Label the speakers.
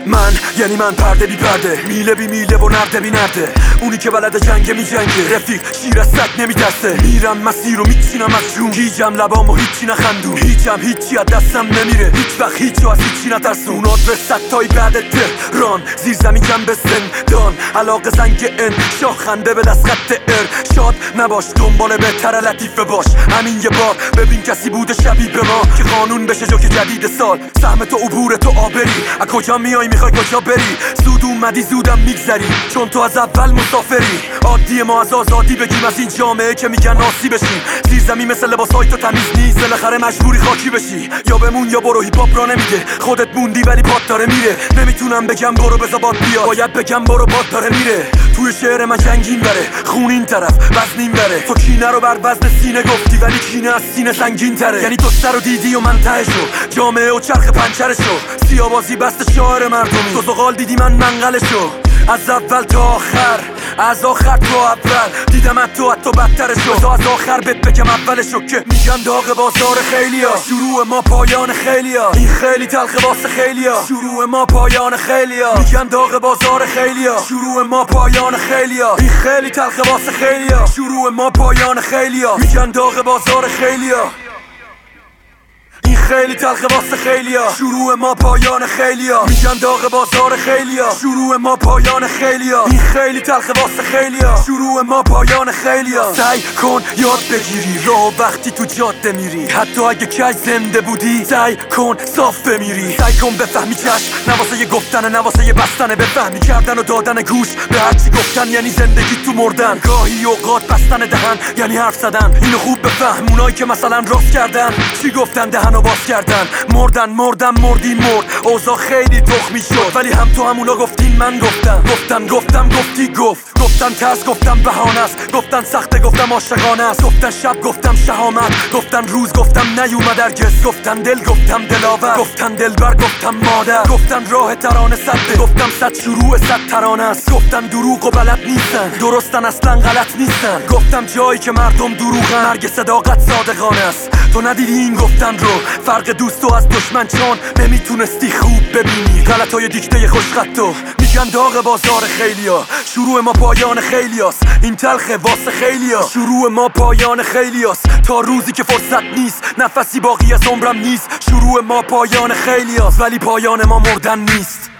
Speaker 1: من یعنی من پرده بی پرده، میله بی میله و نرده بی نرده، اونی که بلد جنگ می جنگه، رفیق شیر از سگ نمی دسته، میرم مسیر رو میچینم از جون، گیجم لبام و هیچی نخندون، هیچم هیچی از دستم نمیره، هیچ وقت هیچو از هیچی نترسون. اون آدرس تایی بعد تهران، زیر زمین جنب زندان، علاقه زنگ ان، شاه خنده به دست خط ار. شاد نباش دنبال بهتر لطیفه باش، همین یه بار ببین کسی بوده شبیه به ما که قانون بشه جوک جدید سال. سهم تو عبور تو آبری، از کجا میای میخوای کجا بری، زود اومدی زودم میگذری چون تو از اول مسافری. عادی ما از آزادی بگیم، از این جامعه که میگن ناسی بشیم. زیر زمین مثل لباسای تو تمیز نیست، بالاخره مجبوری خاکی بشی. یا بمون یا برو، هیپ هاپ را نمیگه خودت موندی ولی پات داره میره. نمیتونم بگم برو بزا باد بیاد، باید بگم برو باد داره میره. توی شعر من جنگین بره، خون این طرف وزنین بره. تو کینه رو بر وزن سینه گفتی ولی کینه از سینه سنگین تره. یعنی تو سر رو دیدی و من تهشو، جامعه و چرخ پنچرشو، سیاوازی بست شاعر مردمی، تو زغال دیدی من منقلشو. از اول تا آخر، از آخر تا اول، دیدم تو حتی بدترشو. تا از آخر بهت بگم اولشو که میگن داغ بازار خیلیا، شروع ما پایان خیلیا. این خیلی تلخ واسه خیلیا، شروع ما پایان خیلیا. میگن داغ بازار خیلیا، شروع ما پایان خیلیا. این خیلی تلخ واسه خیلیا، شروع ما پایان خیلیا. میگن داغ بازار خیلیا، این خیلی تلخ واسه خیلیا، شروع ما پایان خیلیا. میگن داغ بازار خیلیا، شروع ما پایان خیلیا. این خیلی تلخ واسه خیلیا، شروع ما پایان خیلیا. سعی کن یاد بگیری راه وقتی تو جاده میری، حتی اگه کج زنده بودی سعی کن صاف بمیری. سعی کن بفهمی چشم نواسه یه گفتنه، نواسه یه بستنه. بفهمی کردن و دادن گوش به هرچی گفتن یعنی زندگی تو مردن. گاهی اوقات بستن دهن یعنی حرف زدن. اینو خوب بفهم، اونایی که مثلا راست کردن چی گفتن دهن و باز کردن. مردن مردی مرد، اوضاع خیلی تخمی شد ولی هم تو همونا گفتین من گفتم گفتی گفتن ترس گفتم بهانه است، گفتن سخته گفتم عاشقانه است، گفتن شب گفتم شهامت، گفتن روز گفتم نیومد هرگز، گفتن دل گفتم دلاور، گفتن دلبر گفتم مادر، گفتن راه ترانه سده، گفتم صد شروع صد ترانه است، گفتن دروغ و بلد نیستن، درستن اصلا غلط نیستن، گفتم جایی که مردم دروغن مرگ صداقت صادقانه است. تو ندیدی این گفتن رو، فرق دوست و از دشمن چون نمیتونستی خوب ببینی غلطای دیکته خوشخطو. میگن داغ بازار خیلیا، شروع ما پایان خیلیاست. این تلخ واسه خیلیا، شروع ما پایان خیلیاست. تا روزی که فرصت نیست، نفسی باقی از عمرم نیست، شروع ما پایان خیلیاست ولی پایان ما مردن نیست.